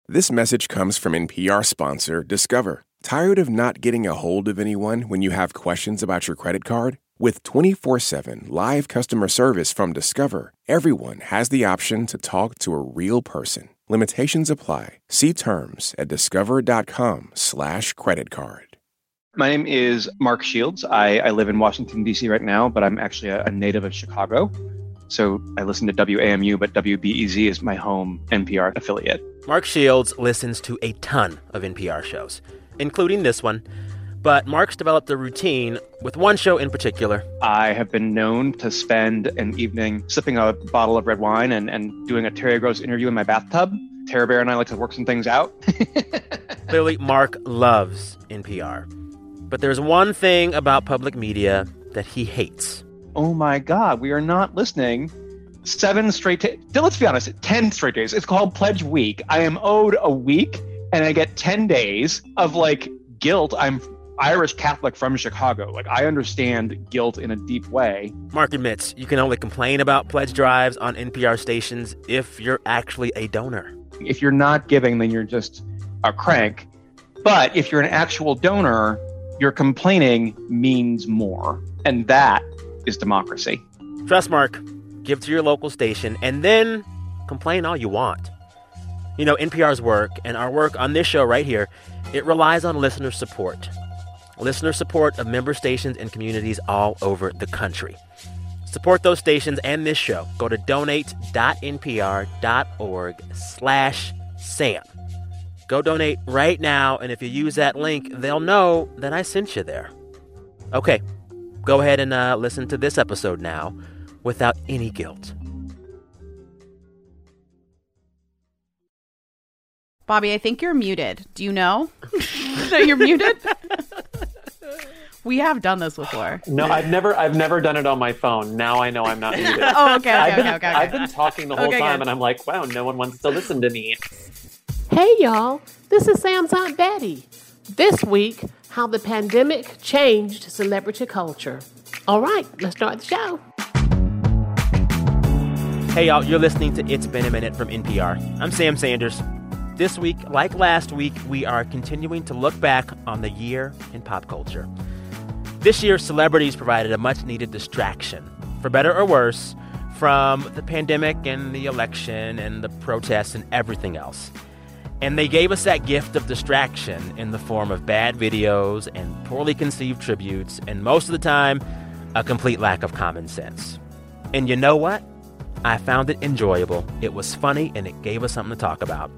This message comes from NPR sponsor Discover. Tired of not getting a hold of anyone when you have questions about your credit card? With 24/7 live customer service from Discover, everyone has the option to talk to a real person. Limitations apply. See terms at discover.com/creditcard. My name is Mark Shields. I live in Washington, D.C. right now, but I'm actually a native of Chicago. So I listen to WAMU, but WBEZ is my home NPR affiliate. Mark Shields listens to a ton of NPR shows, including this one. But Mark's developed a routine with one show in particular. I have been known to spend an evening sipping a bottle of red wine and doing a Terry Gross interview in my bathtub. Tara Bear and I like to work some things out. Clearly, Mark loves NPR. But there's one thing about public media that he hates. Oh my God, we are not listening 7 straight days. Let's be honest, 10 straight days. It's called Pledge Week. I am owed a week and I get 10 days of guilt. I'm Irish Catholic from Chicago. I understand guilt in a deep way. Mark admits you can only complain about pledge drives on NPR stations if you're actually a donor. If you're not giving, then you're just a crank. But if you're an actual donor, your complaining means more. And that is democracy. Trust Mark. Give to your local station and then complain all you want. You know, NPR's work and our work on this show right here, it relies on listener support. Listener support of member stations and communities all over the country. Support those stations and this show. Go to donate.npr.org/Sam. Go donate right now, and if you use that link, they'll know that I sent you there. Okay, go ahead and listen to this episode now without any guilt. Bobby, I think you're muted. Do you know that you're muted? We have done this before. No, I've never done it on my phone. Now I know I'm not muted. Oh, okay. I've been talking the whole time, good. and I'm like, wow, no one wants to listen to me. Hey, y'all. This is Sam's Aunt Betty. This week, how the pandemic changed celebrity culture. All right, let's start the show. Hey, y'all, you're listening to It's Been a Minute from NPR. I'm Sam Sanders. This week, like last week, we are continuing to look back on the year in pop culture. This year, celebrities provided a much-needed distraction, for better or worse, from the pandemic and the election and the protests and everything else. And they gave us that gift of distraction in the form of bad videos and poorly conceived tributes, and most of the time, a complete lack of common sense. And you know what? I found it enjoyable. It was funny, and it gave us something to talk about.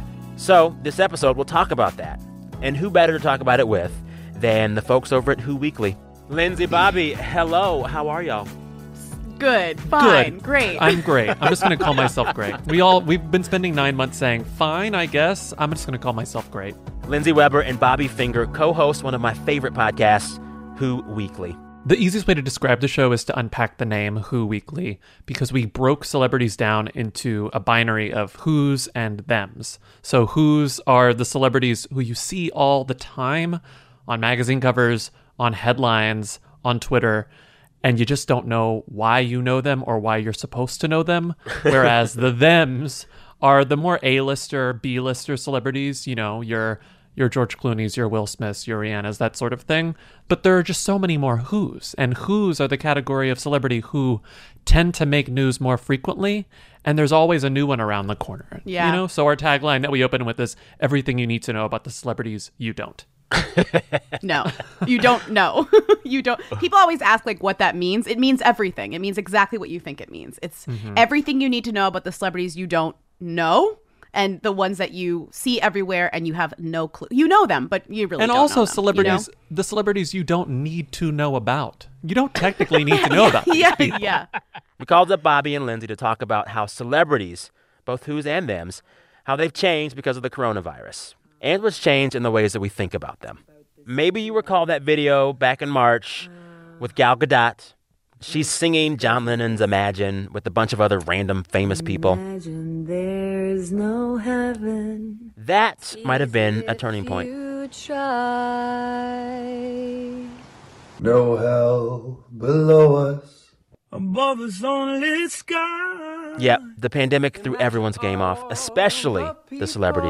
So this episode, we'll talk about that. And who better to talk about it with than the folks over at Who Weekly? Lindsay, Bobby, hello. How are y'all? Good. Fine. Good. Great. I'm great. I'm just going to call myself great. We've been spending 9 months saying, fine, I guess. I'm just going to call myself great. Lindsay Weber and Bobby Finger co-host one of my favorite podcasts, Who Weekly. The easiest way to describe the show is to unpack the name Who Weekly, because we broke celebrities down into a binary of who's and thems. So who's are the celebrities who you see all the time on magazine covers, on headlines, on Twitter, and you just don't know why you know them or why you're supposed to know them. Whereas the thems are the more A-lister, B-lister celebrities, you know, your George Clooney's, your Will Smith's, your Rihanna's, that sort of thing. But there are just so many more who's. And who's are the category of celebrity who tend to make news more frequently. And there's always a new one around the corner. Yeah. You know, so our tagline that we open with is everything you need to know about the celebrities you don't. No, you don't know. You don't. People always ask what that means. It means everything. It means exactly what you think it means. It's everything you need to know about the celebrities you don't know. And the ones that you see everywhere and you have no clue. You know them, but you really don't know them. And also celebrities, the celebrities you don't need to know about. You don't technically need to know about these people. Yeah. We called up Bobby and Lindsay to talk about how celebrities, both who's and thems, how they've changed because of the coronavirus. And what's changed in the ways that we think about them. Maybe you recall that video back in March with Gal Gadot. She's singing John Lennon's Imagine with a bunch of other random famous people. Imagine there's no heaven. That might have been a turning point. No hell below us. Above us only sky. Yep, the pandemic threw everyone's game off, especially the celebrities.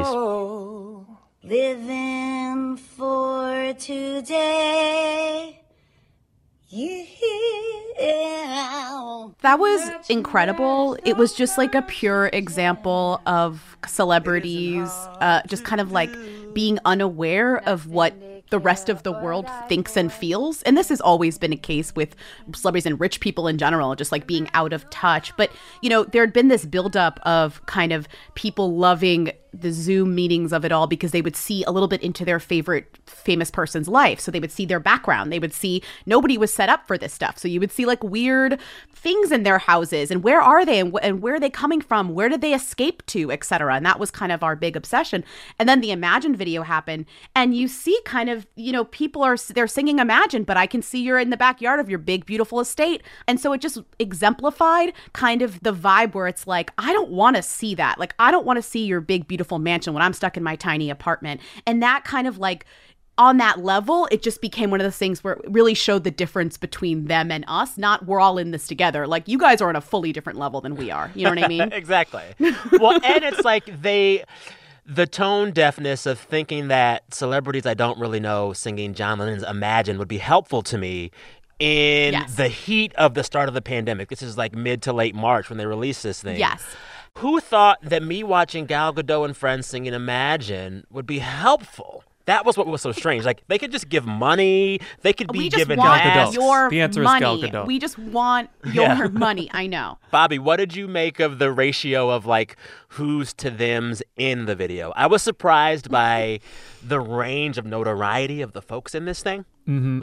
Living for today. Yeah. That was incredible. It was just like a pure example of celebrities just kind of like being unaware of what the rest of the world thinks and feels. And this has always been a case with celebrities and rich people in general, just like being out of touch. But, you know, there had been this buildup of kind of people loving the Zoom meetings of it all because they would see a little bit into their favorite famous person's life. So they would see their background. They would see nobody was set up for this stuff. So you would see like weird things in their houses and where are they and where are they coming from? Where did they escape to, etc. And that was kind of our big obsession. And then the Imagine video happened and you see kind of, you know, they're singing Imagine, but I can see you're in the backyard of your big, beautiful estate. And so it just exemplified kind of the vibe where it's like, I don't want to see that. Like, I don't want to see your big, beautiful mansion when I'm stuck in my tiny apartment. And that kind of like, on that level, it just became one of those things where it really showed the difference between them and us. Not we're all in this together. Like, you guys are on a fully different level than we are. You know what I mean? Exactly. Well, and it's like the tone deafness of thinking that celebrities I don't really know singing John Lennon's Imagine would be helpful to me in the heat of the start of the pandemic. This is like mid to late March when they released this thing. Yes. Who thought that me watching Gal Gadot and friends singing Imagine would be helpful? That was what was so strange. Like, they could just give money. They could be given masks. The answer money. is Gal Gadot. We just want your money. I know. Bobby, what did you make of the ratio of, like, who's to thems in the video? I was surprised by the range of notoriety of the folks in this thing. Mm-hmm.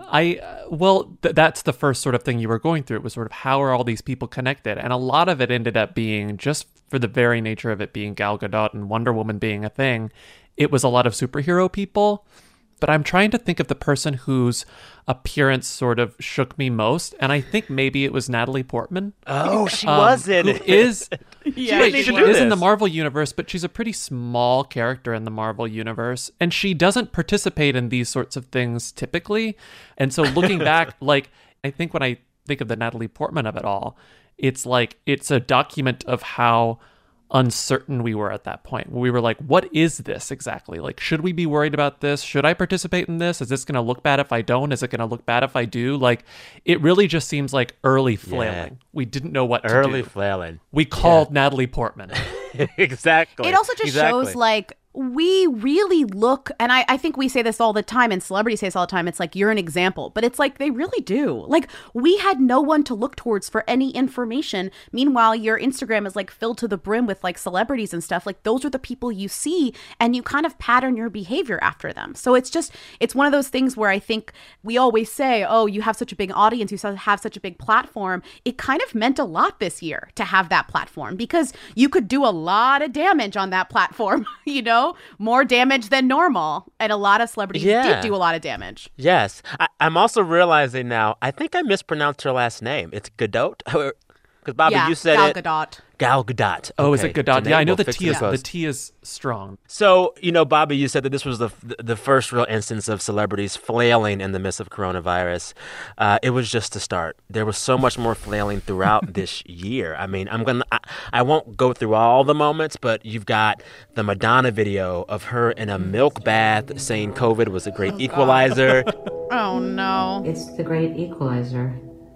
That's the first sort of thing you were going through. It was sort of, how are all these people connected? And a lot of it ended up being, just for the very nature of it being Gal Gadot and Wonder Woman being a thing, it was a lot of superhero people. But I'm trying to think of the person whose appearance sort of shook me most. And I think maybe it was Natalie Portman. Oh, she was in it. Who is, she is in the Marvel Universe, but she's a pretty small character in the Marvel Universe. And she doesn't participate in these sorts of things typically. And so looking back, like, I think when I think of the Natalie Portman of it all, it's like, it's a document of how uncertain we were at that point. We were like, what is this exactly? Like, should we be worried about this? Should I participate in this? Is this going to look bad if I don't? Is it going to look bad if I do? Like, it really just seems like early flailing. Yeah. We didn't know what to do. Early flailing. We called Natalie Portman. Exactly. It also just shows, like, we really look, and I think we say this all the time, and celebrities say this all the time, it's like, you're an example. But it's like, they really do. Like, we had no one to look towards for any information. Meanwhile, your Instagram is, like, filled to the brim with, like, celebrities and stuff. Like, those are the people you see, and you kind of pattern your behavior after them. So it's one of those things where I think we always say, oh, you have such a big audience, you have such a big platform. It kind of meant a lot this year to have that platform, because you could do a lot of damage on that platform, you know? More damage than normal. And a lot of celebrities did do a lot of damage. Yes. I'm also realizing now, I think I mispronounced her last name. It's Gadot? Because, Bobby, you said Gal it. Gadot. Gal Gadot. Oh, is it Gadot? Janae, Yeah, I know we'll the T is strong. So, you know, Bobby, you said that this was the first real instance of celebrities flailing in the midst of coronavirus. It was just the start. There was so much more flailing throughout this year. I mean, I won't go through all the moments, but you've got the Madonna video of her in a milk bath saying COVID was a great equalizer. Oh, no. It's the great equalizer.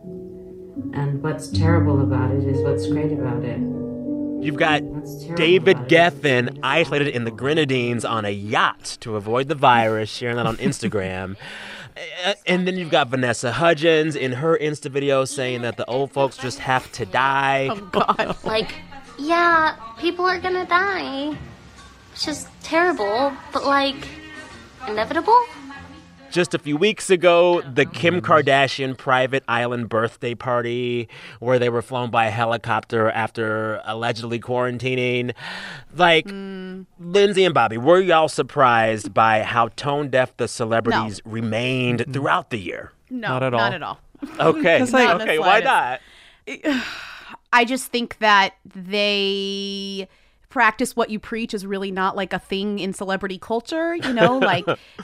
And what's terrible about it is what's great about it. You've got David Geffen isolated in the Grenadines on a yacht to avoid the virus, sharing that on Instagram. And then you've got Vanessa Hudgens in her Insta video saying that the old folks just have to die. Oh, God. Like, yeah, people are gonna die. It's just terrible, but, like, inevitable? Just a few weeks ago, the Kim Kardashian private island birthday party where they were flown by a helicopter after allegedly quarantining. Like, Lindsay and Bobby, were y'all surprised by how tone-deaf the celebrities remained throughout the year? No, not at all. Not at all. Okay. Okay, why not? I just think that they practice what you preach is really not like a thing in celebrity culture, you know? Like,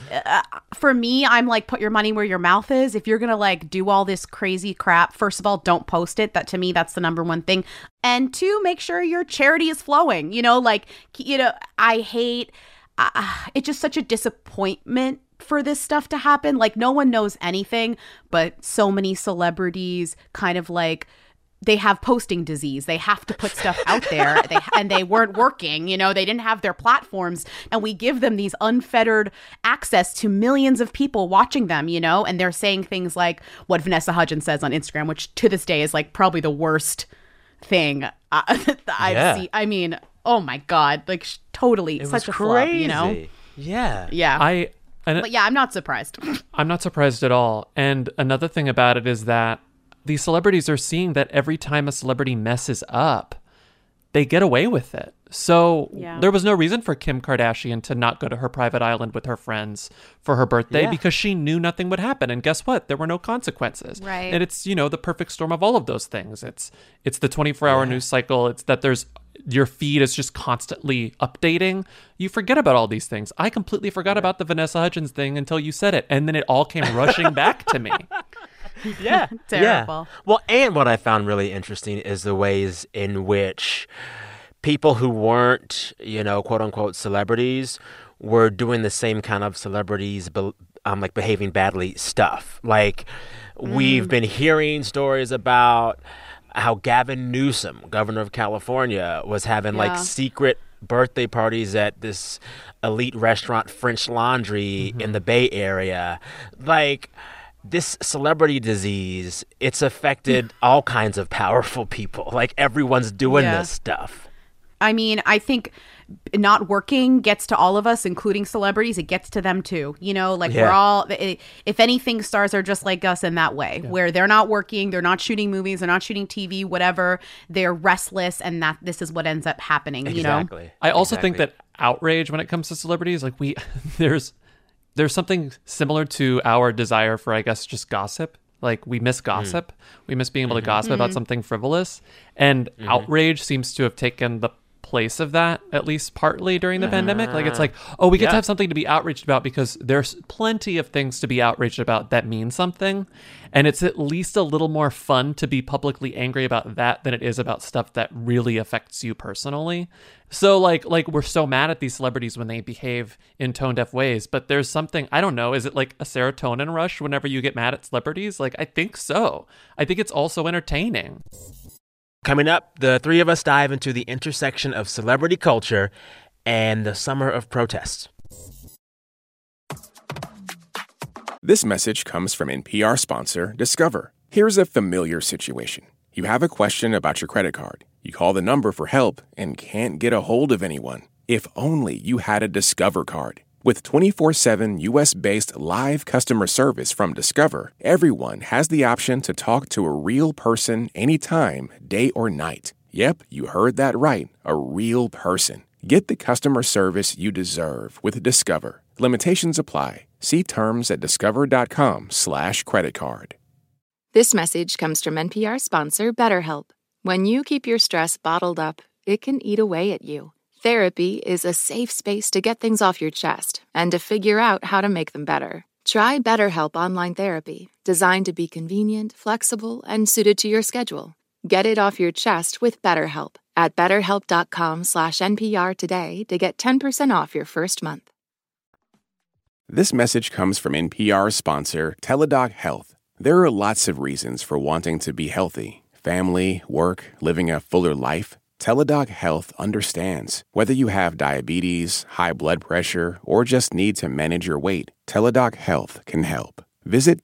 for me, I'm like, put your money where your mouth is. If you're gonna like do all this crazy crap, first of all, don't post it. That, to me, that's the number one thing. And two, make sure your charity is flowing, you know? Like, you know, I hate, it's just such a disappointment for this stuff to happen. Like, no one knows anything, but so many celebrities kind of like, they have posting disease. They have to put stuff out there. And they weren't working, you know, they didn't have their platforms, and we give them these unfettered access to millions of people watching them, you know, and they're saying things like what Vanessa Hudgens says on Instagram, which to this day is like probably the worst thing I've seen. I mean, oh my God, like totally It such was a flop, you know? crazy. Yeah. Yeah. But yeah, I'm not surprised. I'm not surprised at all. And another thing about it is that these celebrities are seeing that every time a celebrity messes up, they get away with it. So there was no reason for Kim Kardashian to not go to her private island with her friends for her birthday because she knew nothing would happen. And guess what? There were no consequences. Right. And it's, you know, the perfect storm of all of those things. It's the 24-hour news cycle. It's that your feed is just constantly updating. You forget about all these things. I completely forgot about the Vanessa Hudgens thing until you said it. And then it all came rushing back to me. Yeah. Terrible. Yeah. Well, and what I found really interesting is the ways in which people who weren't, you know, quote unquote celebrities were doing the same kind of celebrities, like behaving badly stuff. Like we've been hearing stories about how Gavin Newsom, governor of California, was having like secret birthday parties at this elite restaurant, French Laundry, in the Bay Area. Like, this celebrity disease, it's affected all kinds of powerful people. Like, everyone's doing this stuff. I mean, I think not working gets to all of us, including celebrities. It gets to them too. You know, like we're all, if anything, stars are just like us in that way, where they're not working, they're not shooting movies, they're not shooting TV, whatever. They're restless, and that this is what ends up happening, you know? I also think that outrage when it comes to celebrities, like there's something similar to our desire for, I guess, just gossip. Like, we miss gossip. We miss being able to gossip about something frivolous. And outrage seems to have taken the place of that, at least partly during the pandemic. Like, it's like, oh, we get to have something to be outraged about because there's plenty of things to be outraged about that mean something. And it's at least a little more fun to be publicly angry about that than it is about stuff that really affects you personally. So like we're so mad at these celebrities when they behave in tone-deaf ways, but there's something, I don't know, is it like a serotonin rush whenever you get mad at celebrities? Like, I think so. I think it's also entertaining. Coming up, the three of us dive into the intersection of celebrity culture and the summer of protests. This message comes from NPR sponsor Discover. Here's a familiar situation. You have a question about your credit card. You call the number for help and can't get a hold of anyone. If only you had a Discover card. With 24/7 U.S.-based live customer service from Discover, everyone has the option to talk to a real person anytime, day or night. Yep, you heard that right, a real person. Get the customer service you deserve with Discover. Limitations apply. See terms at discover.com/creditcard. This message comes from NPR sponsor BetterHelp. When you keep your stress bottled up, it can eat away at you. Therapy is a safe space to get things off your chest and to figure out how to make them better. Try BetterHelp Online Therapy, designed to be convenient, flexible, and suited to your schedule. Get it off your chest with BetterHelp at BetterHelp.com/NPR today to get 10% off your first month. This message comes from NPR sponsor Teladoc Health. There are lots of reasons for wanting to be healthy. Family, work, living a fuller life. Teladoc Health understands. Whether you have diabetes, high blood pressure, or just need to manage your weight, Teladoc Health can help. Visit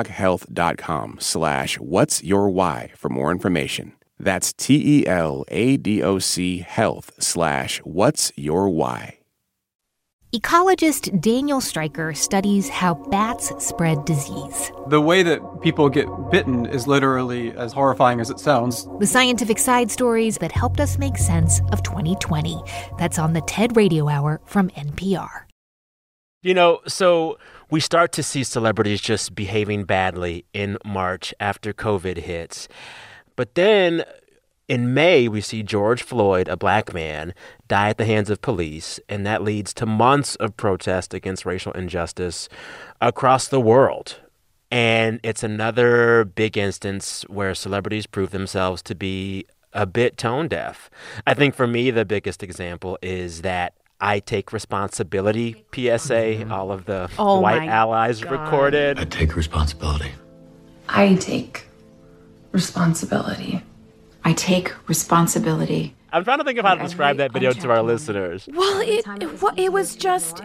teladochealth.com/whatsyourwhy for more information. That's TELADOC health/whatsyourwhy. Ecologist Daniel Streicher studies how bats spread disease. The way that people get bitten is literally as horrifying as it sounds. The scientific side stories that helped us make sense of 2020. That's on the TED Radio Hour from NPR. You know, so we start to see celebrities just behaving badly in March after COVID hits. But then In May, we see George Floyd, a black man, die at the hands of police, and that leads to months of protest against racial injustice across the world. And it's another big instance where celebrities prove themselves to be a bit tone deaf. I think for me, the biggest example is that I Take Responsibility PSA, all of the white allies recorded. I take responsibility. I take responsibility. I take responsibility. I'm trying to think of how to describe that video to our listeners. Well, it was just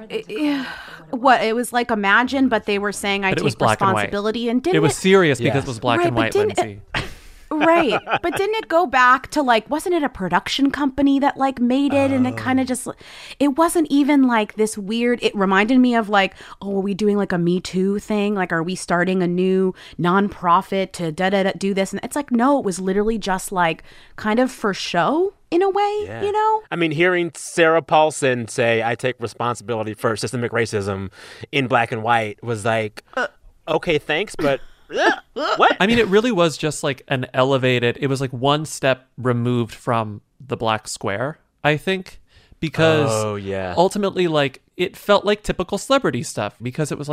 it was like Imagine, but they were saying I take responsibility, and didn't it was serious because it was black and white, Lindsay. Right. But didn't it go back to wasn't it a production company that made it? And it kind of just, it wasn't even this weird, it reminded me of are we doing a Me Too thing? Are we starting a new nonprofit to do this? And it's no, it was literally just kind of for show in a way, you know? I mean, hearing Sarah Paulson say, I take responsibility for systemic racism in black and white was okay, thanks, but... What? I mean, it really was just an elevated, it was one step removed from the black square, I think, because ultimately it felt like typical celebrity stuff, because it was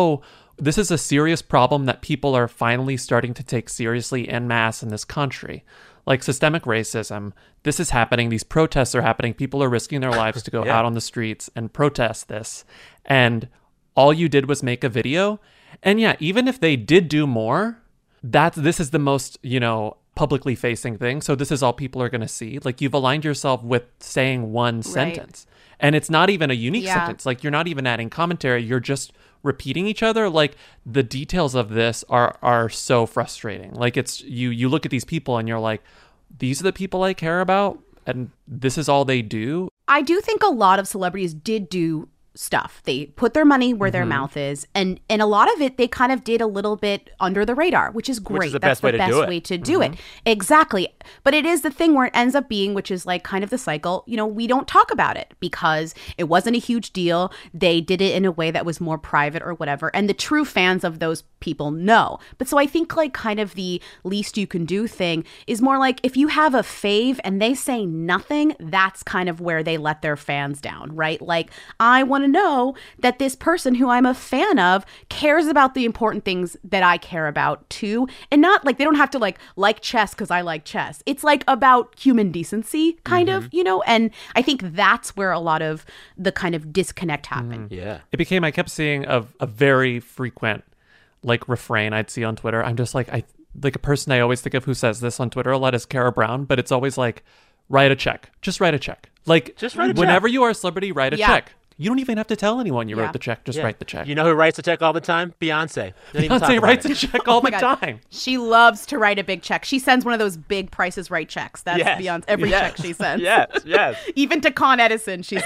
this is a serious problem that people are finally starting to take seriously en masse in this country. Systemic racism, this is happening, these protests are happening, people are risking their lives to go out on the streets and protest this, and all you did was make a video. And even if they did do more, this is the most, publicly facing thing. So this is all people are going to see. You've aligned yourself with saying one sentence. And it's not even a unique sentence. You're not even adding commentary. You're just repeating each other. The details of this are so frustrating. It's you look at these people and you're these are the people I care about. And this is all they do. I do think a lot of celebrities did do stuff. They put their money where their mouth is, and a lot of it they kind of did a little bit under the radar, which is great. Which is the That's best the best way to do it. Exactly. But it is the thing where it ends up being, which is kind of the cycle, we don't talk about it because it wasn't a huge deal. They did it in a way that was more private or whatever, and the true fans of those people know. But so I think kind of the least you can do thing is more if you have a fave and they say nothing, that's kind of where they let their fans down, right? I want to know that this person who I'm a fan of cares about the important things that I care about too, and not they don't have to like chess because I like chess. It's about human decency kind of, and I think that's where a lot of the kind of disconnect happened. It became, I kept seeing a very frequent refrain I'd see on Twitter. I'm just a person I always think of who says this on Twitter a lot is Kara Brown, but it's always write a check. Just write a check. Just write a check. Whenever you are a celebrity, write a check. You don't even have to tell anyone you wrote the check. Just write the check. You know who writes a check all the time? Beyonce. Beyonce writes a check all the time. She loves to write a big check. She sends one of those big Price is Right checks. That's Beyonce. Every check she sends. Yes. Even to Con Edison, she's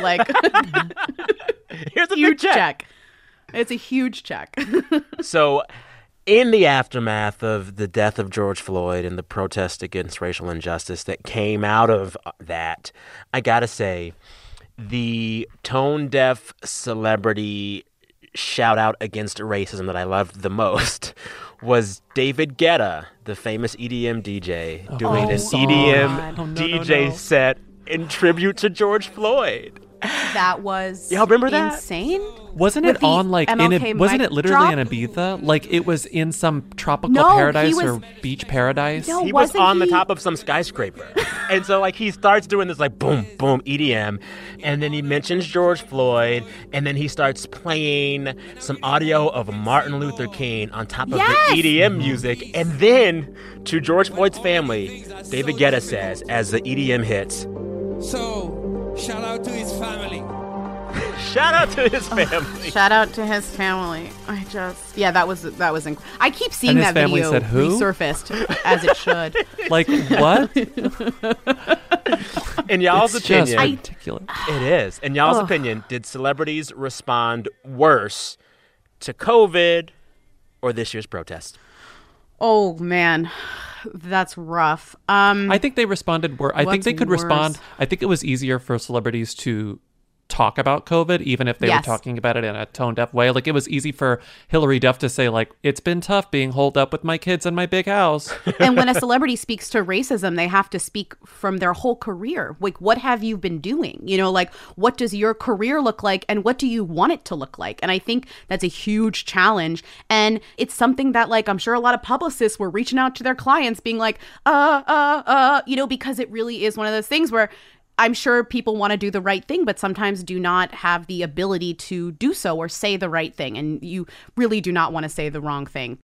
here's a huge big check. It's a huge check. So in the aftermath of the death of George Floyd and the protest against racial injustice that came out of that, I gotta say, the tone-deaf celebrity shout-out against racism that I loved the most was David Guetta, the famous EDM DJ, doing an EDM DJ set in tribute to George Floyd. That was y'all remember that? Insane. Wasn't it on wasn't it literally in Ibiza? It was in some tropical paradise or beach paradise? No, he was on the top of some skyscraper. And so he starts doing this boom, boom, EDM. And then he mentions George Floyd. And then he starts playing some audio of Martin Luther King on top of the EDM music. And then to George Floyd's family, David Guetta says, as the EDM hits, "So, shout out to his family." Shout out to his family. Shout out to his family. That was I keep seeing that video said, who? resurfaced as it should. What? In y'all's opinion, just ridiculous. It is. In y'all's opinion, did celebrities respond worse to COVID or this year's protest? Oh man, that's rough. I think they responded worse. I think they could worse? respond. I think it was easier for celebrities to talk about COVID, even if they were Yes. talking about it in a tone-deaf way. Like, it was easy for Hillary Duff to say, like, it's been tough being holed up with my kids in my big house. And when a celebrity speaks to racism, they have to speak from their whole career. Like, what have you been doing? You know, like, what does your career look like and what do you want it to look like? And I think that's a huge challenge. And it's something that, like, I'm sure a lot of publicists were reaching out to their clients being like, you know, because it really is one of those things where I'm sure people want to do the right thing, but sometimes do not have the ability to do so or say the right thing. And you really do not want to say the wrong thing.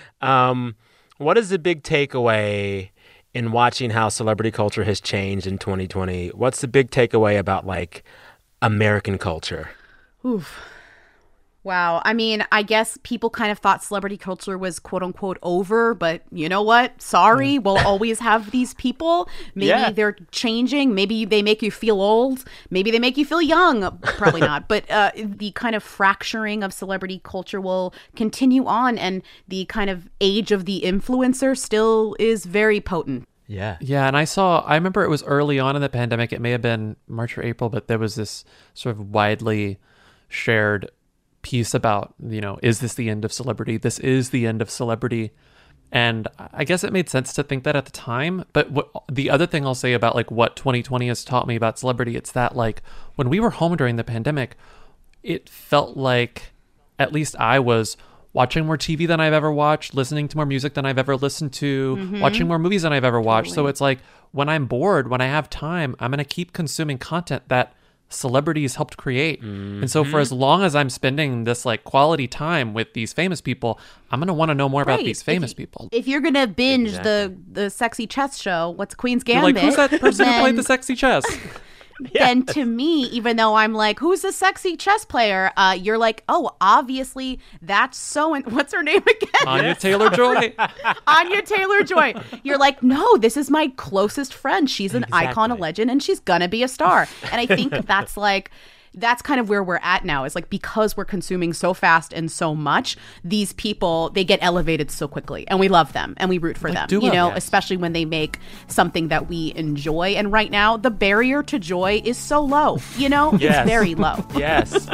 What is the big takeaway in watching how celebrity culture has changed in 2020? What's the big takeaway about, like, American culture? Oof. Wow. I mean, I guess people kind of thought celebrity culture was quote unquote over, but you know what? Sorry, we'll always have these people. Maybe they're changing. Maybe they make you feel old. Maybe they make you feel young. Probably not. But the kind of fracturing of celebrity culture will continue on, and the kind of age of the influencer still is very potent. Yeah. Yeah, and I remember it was early on in the pandemic. It may have been March or April, but there was this sort of widely shared piece about, you know, is this the end of celebrity? This is the end of celebrity. And I guess it made sense to think that at the time. But the other thing I'll say about, like, what 2020 has taught me about celebrity, it's that, like, when we were home during the pandemic, it felt like at least I was watching more TV than I've ever watched, listening to more music than I've ever listened to, watching more movies than I've ever watched. So it's like, when I'm bored, when I have time, I'm going to keep consuming content that celebrities helped create. And so for as long as I'm spending this, like, quality time with these famous people, I'm going to want to know more about these famous people. If you're going to binge the sexy chess show, what's Queen's You're Gambit? like, who's that person who played the sexy chess? Then to me, even though I'm like, who's the sexy chess player? You're like, oh, obviously that's what's her name again? Anya Taylor-Joy. Anya Taylor-Joy. You're like, no, this is my closest friend. She's an icon, a legend, and she's gonna be a star. And I think that's kind of where we're at now, is like, because we're consuming so fast and so much, these people, they get elevated so quickly, and we love them and we root for them, you know, especially when they make something that we enjoy. And right now, the barrier to joy is so low, you know, it's very low. Yes.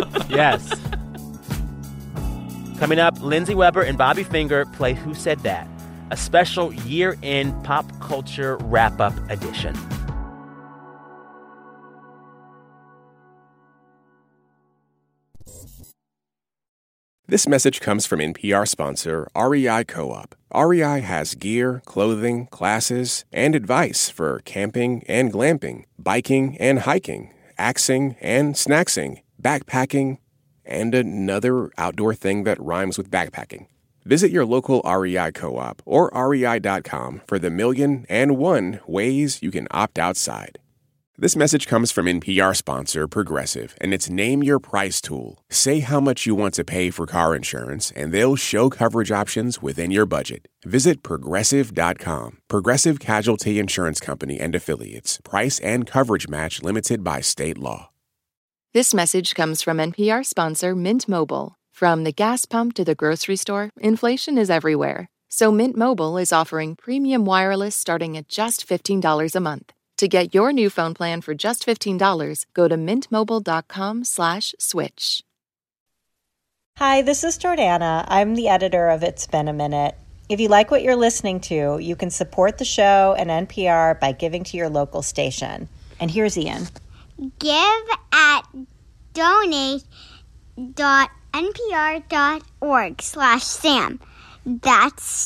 Coming up, Lindsay Weber and Bobby Finger play Who Said That, a special year-end pop culture wrap-up edition. This message comes from NPR sponsor REI Co-op. REI has gear, clothing, classes, and advice for camping and glamping, biking and hiking, axing and snacksing, backpacking, and another outdoor thing that rhymes with backpacking. Visit your local REI Co-op or rei.com for the 1,000,001 ways you can opt outside. This message comes from NPR sponsor Progressive, and it's Name Your Price tool. Say how much you want to pay for car insurance, and they'll show coverage options within your budget. Visit Progressive.com. Progressive Casualty Insurance Company and Affiliates. Price and coverage match limited by state law. This message comes from NPR sponsor Mint Mobile. From the gas pump to the grocery store, inflation is everywhere. So Mint Mobile is offering premium wireless starting at just $15 a month. To get your new phone plan for just $15, go to mintmobile.com/switch. Hi, this is Jordana. I'm the editor of It's Been a Minute. If you like what you're listening to, you can support the show and NPR by giving to your local station. And here's Ian. Give at donate.npr.org/Sam. That's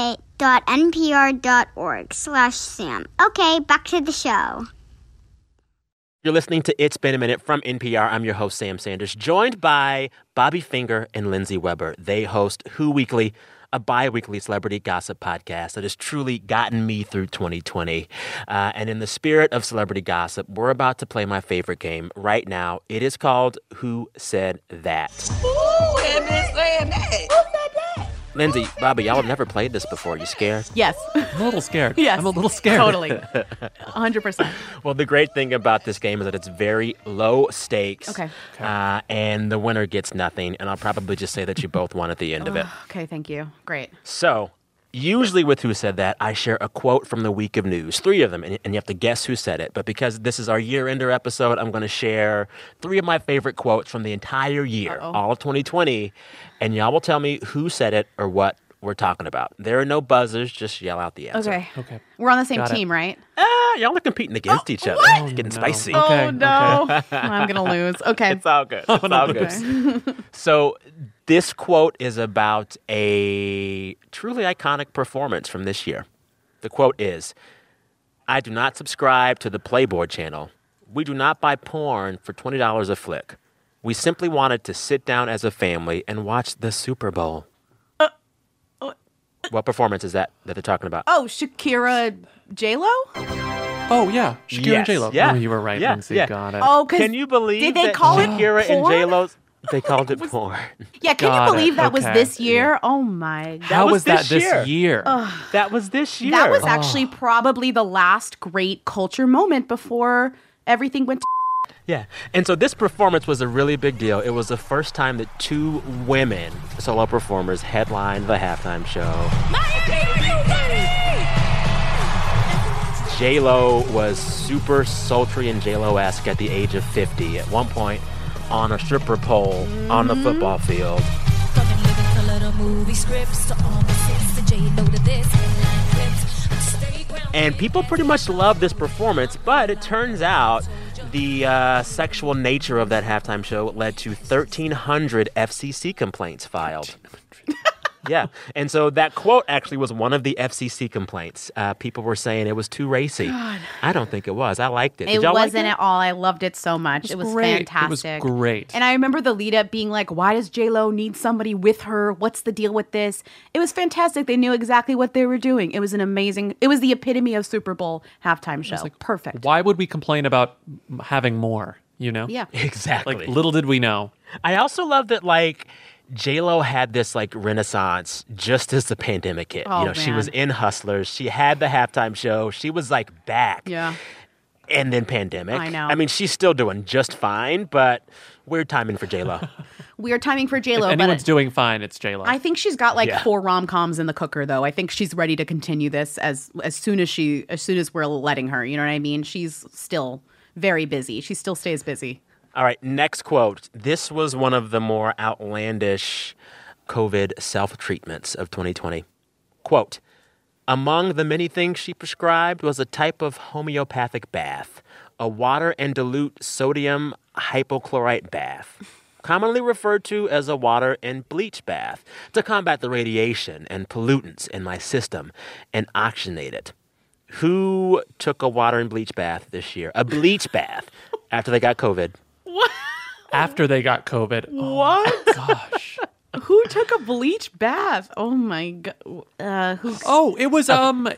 donate.npr.org/Sam. Okay, back to the show. You're listening to It's Been a Minute from NPR. I'm your host, Sam Sanders, joined by Bobby Finger and Lindsay Weber. They host Who Weekly, a bi-weekly celebrity gossip podcast that has truly gotten me through 2020. And in the spirit of celebrity gossip, we're about to play my favorite game right now. It is called Who Said That? Ooh, and been saying that. Who said that? Lindsay, Bobby, y'all have never played this before. You scared? Yes. I'm a little scared. Yes. I'm a little scared. Totally. 100%. Well, the great thing about this game is that it's very low stakes. Okay. And the winner gets nothing. And I'll probably just say that you both won at the end of it. Okay, thank you. Great. So, Usually with Who Said That, I share a quote from the week of news, 3 of them, and you have to guess who said it. But because this is our year-ender episode, I'm going to share 3 of my favorite quotes from the entire year, all of 2020, and y'all will tell me who said it or what we're talking about. There are no buzzers, just yell out the answer. Okay. We're on the same team, right? Y'all are competing against each other. What? It's getting spicy. Oh, no. I'm going to lose. Okay. It's all good. It's all good. So this quote is about a truly iconic performance from this year. The quote is, "I do not subscribe to the Playboy channel. We do not buy porn for $20 a flick. We simply wanted to sit down as a family and watch the Super Bowl." What performance is that they're talking about? Oh, Shakira J-Lo? Oh, yeah. Shakira and J-Lo. Yeah. Oh, you were right, Lindsay. Got it. Oh, because Can you believe did they that call it Shakira and porn? J-Lo, they called it porn? Yeah, can Got you believe it. that was Okay. this year? Oh, my God. How was that this year? That was this year. That was actually probably the last great culture moment before everything went to Yeah. And so this performance was a really big deal. It was the first time that 2 women solo performers headlined the halftime show. J-Lo was super sultry and J-Lo-esque at the age of 50. At one point, on a stripper pole on the football field. And people pretty much loved this performance, but it turns out the sexual nature of that halftime show led to 1,300 FCC complaints filed. Yeah. And so that quote actually was one of the FCC complaints. People were saying it was too racy. God. I don't think it was. I liked it. Did It y'all wasn't like it? at all. I loved it so much. It was great. fantastic. It was great. And I remember the lead up being like, why does J-Lo need somebody with her? What's the deal with this? It was fantastic. They knew exactly what they were doing. It was it was the epitome of Super Bowl halftime show. Perfect. Why would we complain about having more, you know? Yeah. Exactly. Like, little did we know. I also love that, like, J-Lo had this, like, renaissance just as the pandemic hit. Oh, you know, she man. was in Hustlers. She had the halftime show. She was, like, back. Yeah. And then pandemic. I know. I mean, she's still doing just fine, but weird timing for J-Lo. Weird timing for J-Lo. If anyone's but doing fine, it's J-Lo. I think she's got like Yeah. 4 rom-coms in the cooker, though. I think she's ready to continue this as soon as we're letting her. You know what I mean? She's still very busy. She still stays busy. All right, next quote. This was one of the more outlandish COVID self-treatments of 2020. Quote, "Among the many things she prescribed was a type of homeopathic bath, a water and dilute sodium hypochlorite bath, commonly referred to as a water and bleach bath, to combat the radiation and pollutants in my system and oxygenate it." Who took a water and bleach bath this year? A bleach bath after they got COVID. After they got COVID. What? Oh, gosh. Who took a bleach bath? Oh my god. Who's? Oh, it was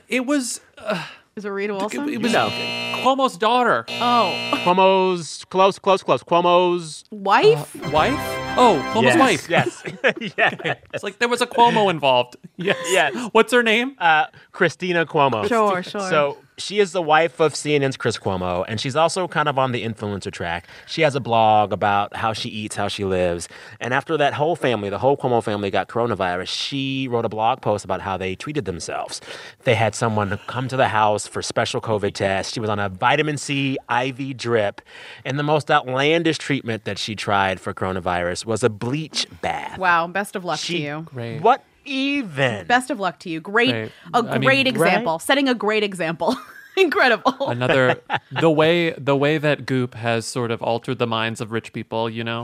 Is it Rita Wilson? it was Cuomo's daughter. Oh. Cuomo's close. Cuomo's Wife? Wife? Oh, Cuomo's wife. Yes. Yeah. It's like there was a Cuomo involved. Yes. Yes. What's her name? Christina Cuomo. Sure. So she is the wife of CNN's Chris Cuomo, and she's also kind of on the influencer track. She has a blog about how she eats, how she lives. And after that whole family, the whole Cuomo family got coronavirus, she wrote a blog post about how they treated themselves. They had someone come to the house for special COVID tests. She was on a vitamin C IV drip. And the most outlandish treatment that she tried for coronavirus was a bleach bath. Wow. Best of luck to you. Great. What even? Best of luck to you. Great. Great. A great example. right? Setting a great example. Incredible. Another the way that Goop has sort of altered the minds of rich people, you know.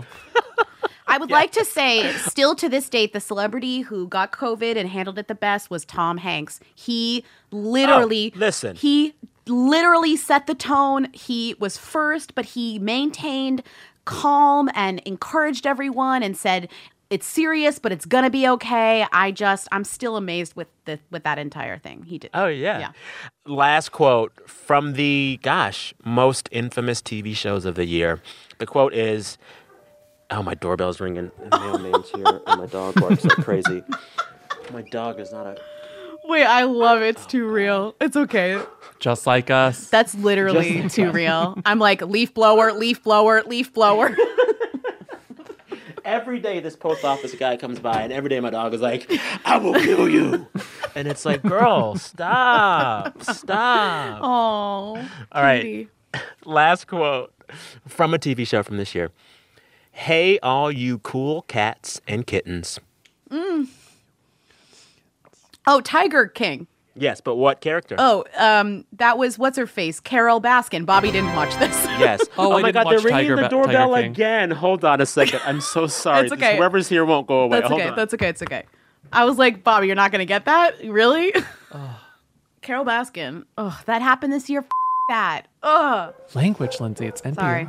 I would like to say, still to this date, the celebrity who got COVID and handled it the best was Tom Hanks. He literally, he literally set the tone. He was first, but he maintained calm and encouraged everyone and said, it's serious, but it's gonna be okay. I'm still amazed with that entire thing he did. Oh, yeah. Last quote from the, most infamous TV shows of the year. The quote is, oh, my doorbell's ringing. The mailman's here, and my dog barks like crazy. My dog is not a... Wait, I love it. It's too real. It's okay. Just like us. That's literally too real. I'm like, leaf blower, leaf blower, leaf blower. Every day this post office guy comes by, and every day my dog is like, I will kill you. And it's like, girl, stop. Oh, All right. Last quote from a TV show from this year. Hey, all you cool cats and kittens. Oh, Tiger King. Yes, but what character? Oh, that was what's her face, Carol Baskin. Bobby didn't watch this. Yes. Oh my God, they're ringing the doorbell Tiger King. again. Hold on a second. I'm so sorry. It's okay. Whoever's here won't go away. That's Hold okay. on. That's okay. It's okay. I was like, Bobby, you're not gonna get that, really? Carol Baskin. Oh, that happened this year. That. Ugh. Language, Lindsay. It's NPR. Sorry.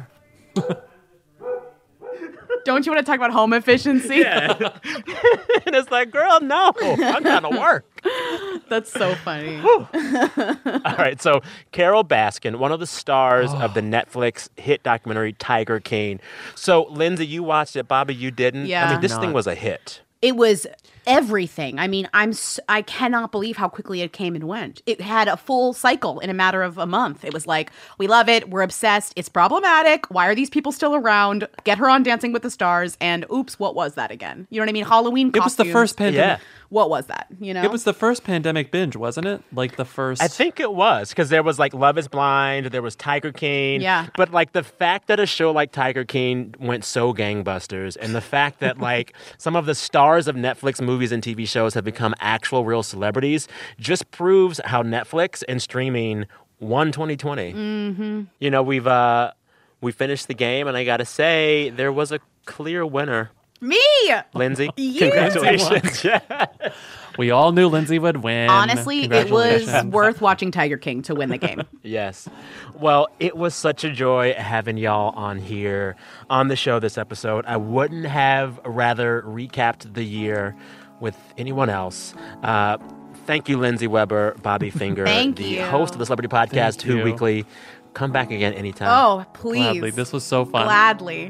Don't you want to talk about home efficiency? Yeah. And it's like, girl, no, I'm gonna work. That's so funny. All right, so Carol Baskin, one of the stars of the Netflix hit documentary Tiger King. So, Lindsay, you watched it. Bobby, you didn't? Yeah. I mean, this thing was a hit. It was everything. I mean, I cannot believe how quickly it came and went. It had a full cycle in a matter of a month. It was like, we love it, we're obsessed, it's problematic, why are these people still around? Get her on Dancing with the Stars, and oops, what was that again? You know what I mean? Halloween costumes. It was the first pandemic. Yeah. What was that, you know? It was the first pandemic binge, wasn't it? Like the first... I think it was, because there was like Love is Blind, there was Tiger King. Yeah. But like the fact that a show like Tiger King went so gangbusters, and the fact that like some of the stars of Netflix movies and TV shows have become actual real celebrities just proves how Netflix and streaming won 2020. Mm-hmm. You know, we finished the game, and I gotta say, there was a clear winner. Me! Lindsay, You. congratulations. We all knew Lindsay would win. Honestly, it was worth watching Tiger King to win the game. Yes. Well, it was such a joy having y'all on here on the show this episode. I wouldn't have rather recapped the year with anyone else. Thank you, Lindsay Weber, Bobby Finger, the host of the Celebrity Podcast, Who Weekly. Come back again anytime. Oh, please. Gladly. This was so fun. Gladly.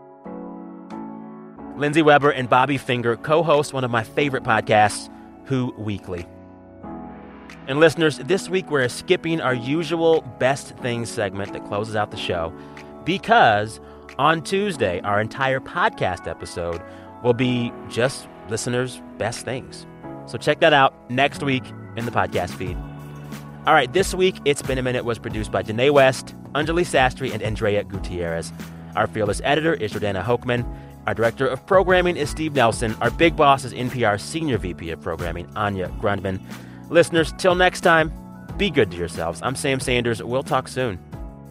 Lindsay Weber and Bobby Finger co-host one of my favorite podcasts, Who Weekly. And listeners, this week we're skipping our usual Best Things segment that closes out the show because on Tuesday, our entire podcast episode will be just listeners' best things. So check that out next week in the podcast feed. All right, this week, It's Been a Minute was produced by Danae West, Anjali Sastry, and Andrea Gutierrez. Our fearless editor is Jordana Hochman. Our director of programming is Steve Nelson. Our big boss is NPR's senior VP of programming, Anya Grundman. Listeners, till next time, be good to yourselves. I'm Sam Sanders. We'll talk soon.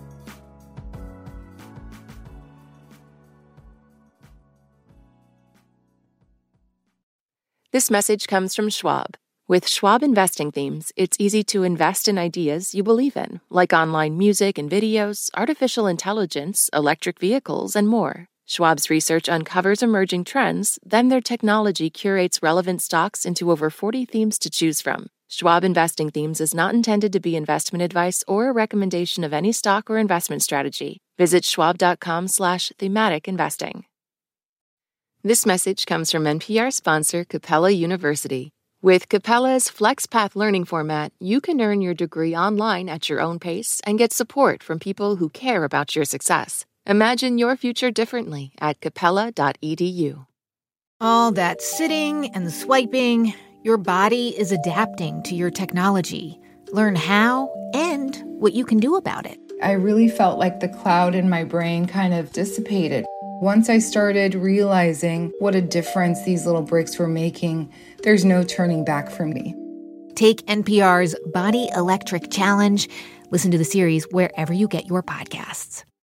This message comes from Schwab. With Schwab Investing Themes, it's easy to invest in ideas you believe in, like online music and videos, artificial intelligence, electric vehicles, and more. Schwab's research uncovers emerging trends, then their technology curates relevant stocks into over 40 themes to choose from. Schwab Investing Themes is not intended to be investment advice or a recommendation of any stock or investment strategy. Visit schwab.com/thematic investing. This message comes from NPR sponsor Capella University. With Capella's FlexPath learning format, you can earn your degree online at your own pace and get support from people who care about your success. Imagine your future differently at capella.edu. All that sitting and swiping, your body is adapting to your technology. Learn how and what you can do about it. I really felt like the cloud in my brain kind of dissipated. Once I started realizing what a difference these little breaks were making, there's no turning back for me. Take NPR's Body Electric Challenge. Listen to the series wherever you get your podcasts.